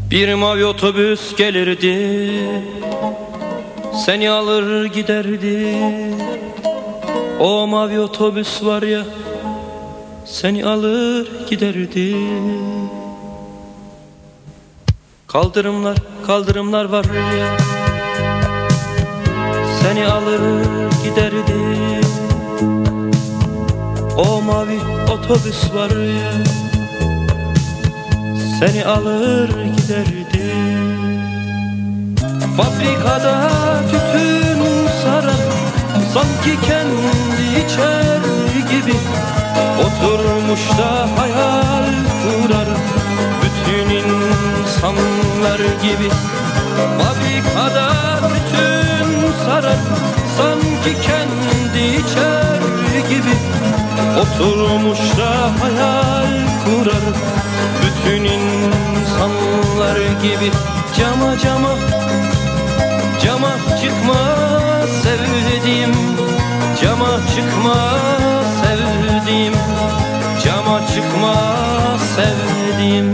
Bir mavi otobüs gelirdi, seni alır giderdi. O mavi otobüs var ya, seni alır giderdi. Kaldırımlar, kaldırımlar var ya, seni alır giderdi. O mavi otobüs var ya, seni alır giderdi. Fabrikada tütün saran, sanki kendi içer gibi, oturmuş da hayal kurar bütün insanlar gibi. Fabrikada tütün saran, sanki kendi içer gibi, oturmuş da hayal kurar bütün insanlar gibi. Cama cama, cama çıkma sevdiğim, cama çıkma sevdiğim, cama çıkma sevdiğim.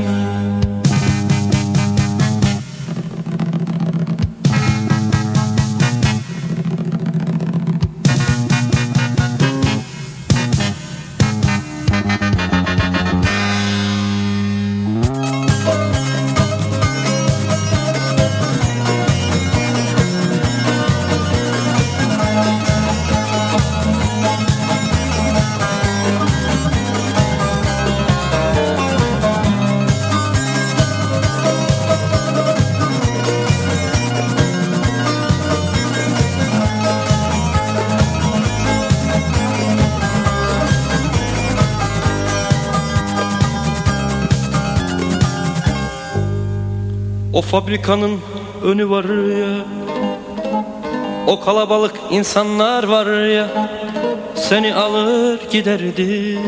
O fabrikanın önü var ya, o kalabalık insanlar var ya, seni alır giderdi.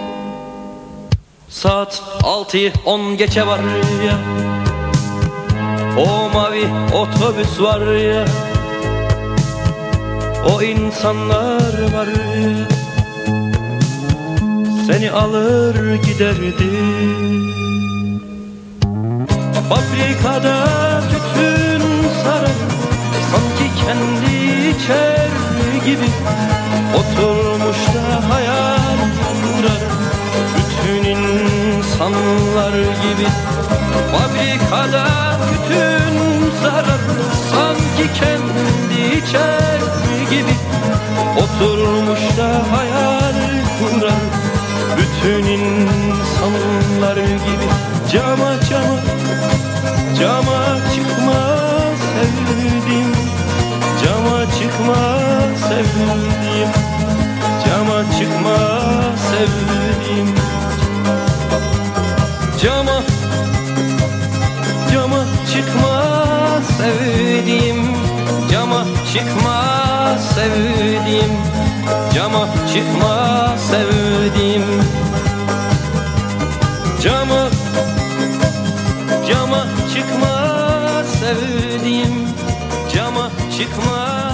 Saat 6'yı 10 geçe var ya, o mavi otobüs var ya, o insanlar var ya, seni alır giderdi. Fabrikada tütün sarar, sanki kendi içer gibi, oturmuş da hayal kurar bütün insanlar gibi. Fabrikada tütün sarar, sanki kendi içer gibi, oturmuş da hayal kurar bütün insanlar gibi. Cama cama, cama çıkma sevdiğim, cama çıkma sevdiğim, cama çıkma sevdiğim. Cama, cama çıkma sevdiğim, cama çıkma sevdiğim, cama çıkma sevdiğim. Cama, cama çıkma sevdiğim, cama çıkma